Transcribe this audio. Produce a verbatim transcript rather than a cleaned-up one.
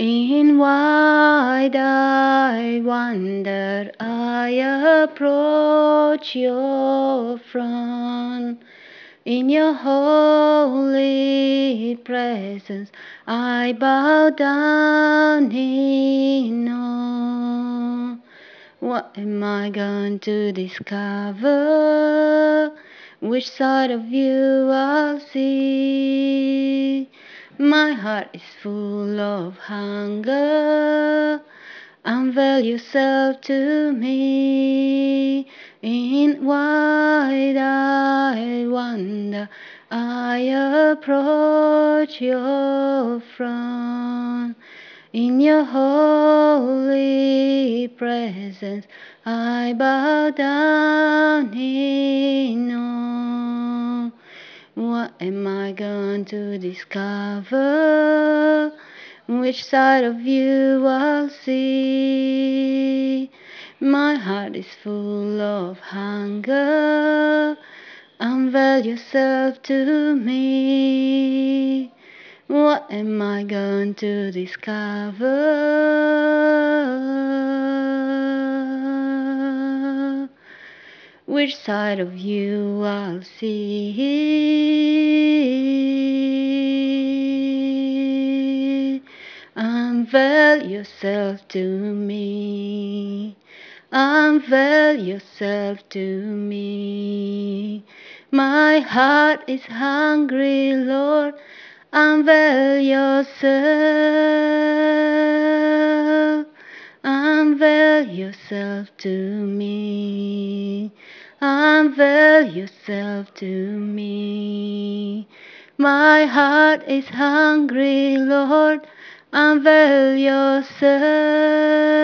In wide-eyed wonder I approach your throne. In your holy presence I bow down in awe. What am I going to discover? Which side of you I'll see? My heart is full of hunger. Unveil yourself to me. In wide-eyed wonder I approach your throne. In your holy presence I bow down in awe. What am I going to discover? Which side of you I'll see? My heart is full of hunger. Unveil yourself to me. What am I going to discover? Which side of you I'll see? Unveil yourself to me. Unveil yourself to me. My heart is hungry, Lord. Unveil yourself. Unveil yourself to me. Unveil yourself to me. My heart is hungry, Lord. Unveil yourself.